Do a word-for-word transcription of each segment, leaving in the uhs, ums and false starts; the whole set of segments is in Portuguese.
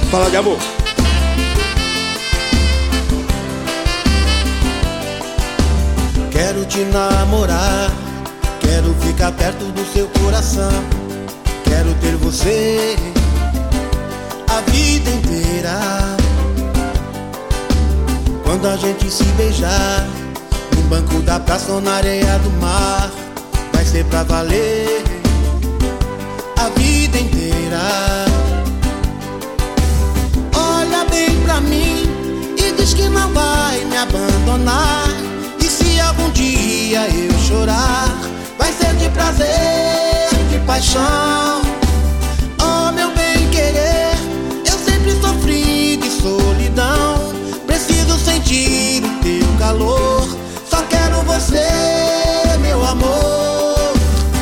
Fala de amor. Quero te namorar, quero ficar perto do seu coração. Quero ter você a vida inteira. Quando a gente se beijar no banco da praça ou na areia do mar, vai ser pra valer a vida inteira. Olha bem pra mim e diz que não vai me abandonar. E se algum dia eu chorar, vai ser de prazer, de paixão. Oh, meu bem querer, eu sempre sofri de solidão. Preciso sentir o teu calor, só quero você, meu amor.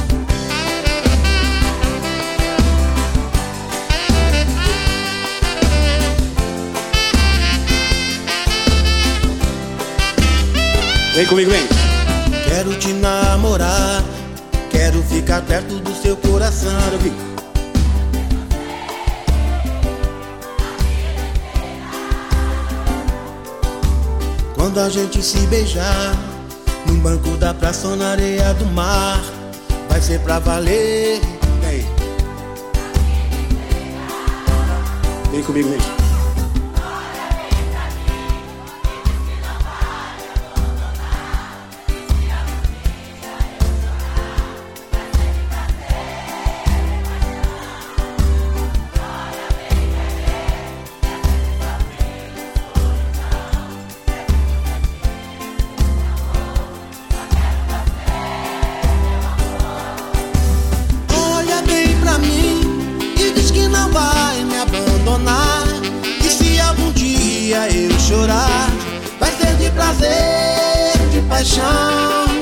Vem comigo, vem. Quero te namorar, quero ficar perto do seu coração. Quando a gente se beijar no banco da praça ou na areia do mar, vai ser pra valer. Vem. Vem comigo, vem. Não vai me abandonar. E se algum dia eu chorar, vai ser de prazer, de paixão.